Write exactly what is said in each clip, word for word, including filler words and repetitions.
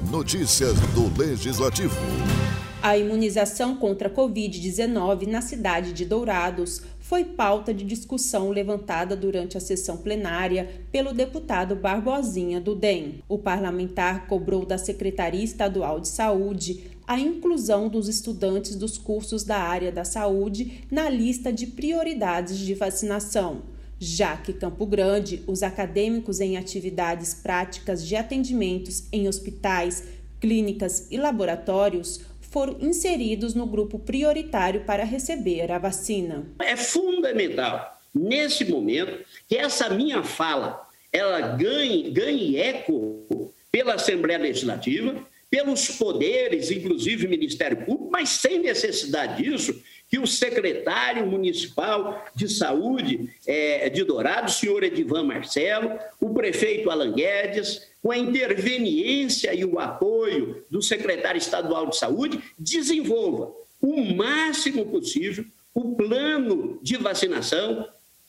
Notícias do Legislativo. A imunização contra a covid dezenove na cidade de Dourados foi pauta de discussão levantada durante a sessão plenária pelo deputado Barbosinha, do D E M. O parlamentar cobrou da Secretaria Estadual de Saúde a inclusão dos estudantes dos cursos da área da saúde na lista de prioridades de vacinação, já que Campo Grande, os acadêmicos em atividades práticas de atendimentos em hospitais, clínicas e laboratórios foram inseridos no grupo prioritário para receber a vacina. É fundamental, nesse momento, que essa minha fala ela ganhe, ganhe eco pela Assembleia Legislativa, pelos poderes, inclusive o Ministério Público, mas sem necessidade disso, que o secretário municipal de saúde é, de Dourados, o senhor Edivan Marcelo, o prefeito Alan Guedes, com a interveniência e o apoio do secretário estadual de saúde, desenvolva o máximo possível o plano de vacinação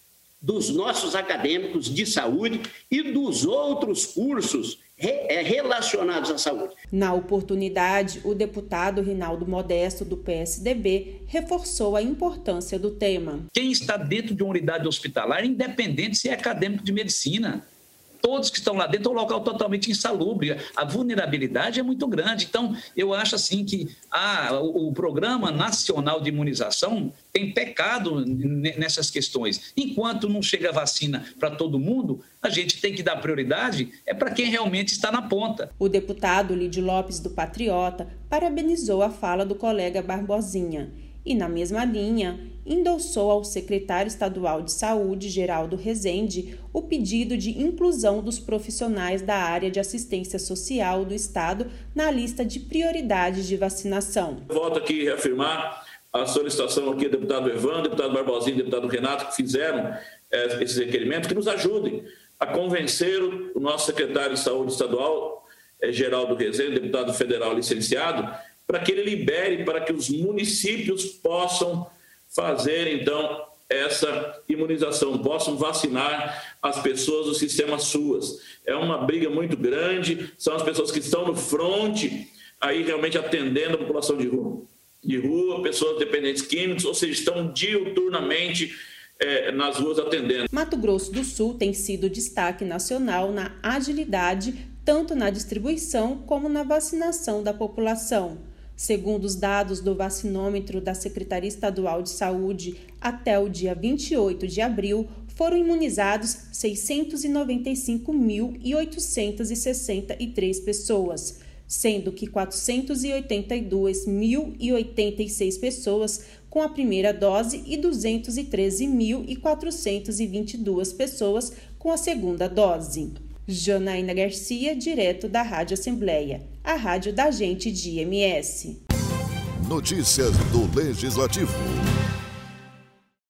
dos nossos acadêmicos de saúde e dos outros cursos relacionados à saúde. Na oportunidade, o deputado Rinaldo Modesto, do P S D B, reforçou a importância do tema. Quem está dentro de uma unidade hospitalar, independente se é acadêmico de medicina, todos que estão lá dentro é um local totalmente insalubre. A vulnerabilidade é muito grande. Então, eu acho assim que ah, o, o Programa Nacional de Imunização tem pecado nessas questões. Enquanto não chega a vacina para todo mundo, a gente tem que dar prioridade é para quem realmente está na ponta. O deputado Lídio Lopes, do Patriota, parabenizou a fala do colega Barbosinha e, na mesma linha, endossou ao secretário estadual de saúde, Geraldo Rezende, o pedido de inclusão dos profissionais da área de assistência social do estado na lista de prioridades de vacinação. Volto aqui a reafirmar a solicitação aqui do deputado Evan, deputado Barbosinha e deputado Renato, que fizeram é, esses requerimentos, que nos ajudem a convencer o nosso secretário de saúde estadual, é, Geraldo Rezende, deputado federal licenciado, para que ele libere para que os municípios possam fazer, então, essa imunização, possam vacinar as pessoas do sistema SUAS. É uma briga muito grande, são as pessoas que estão no fronte, aí realmente atendendo a população de rua, de rua pessoas dependentes químicos, ou seja, estão diuturnamente é, nas ruas atendendo. Mato Grosso do Sul tem sido destaque nacional na agilidade, tanto na distribuição como na vacinação da população. Segundo os dados do vacinômetro da Secretaria Estadual de Saúde, até o dia vinte e oito de abril, foram imunizados seiscentos e noventa e cinco mil oitocentos e sessenta e três pessoas, sendo que quatrocentos e oitenta e dois mil e oitenta e seis pessoas com a primeira dose e duzentos e treze mil quatrocentos e vinte e duas pessoas com a segunda dose. Janaína Garcia, direto da Rádio Assembleia, a rádio da gente de I M S. Notícias do Legislativo.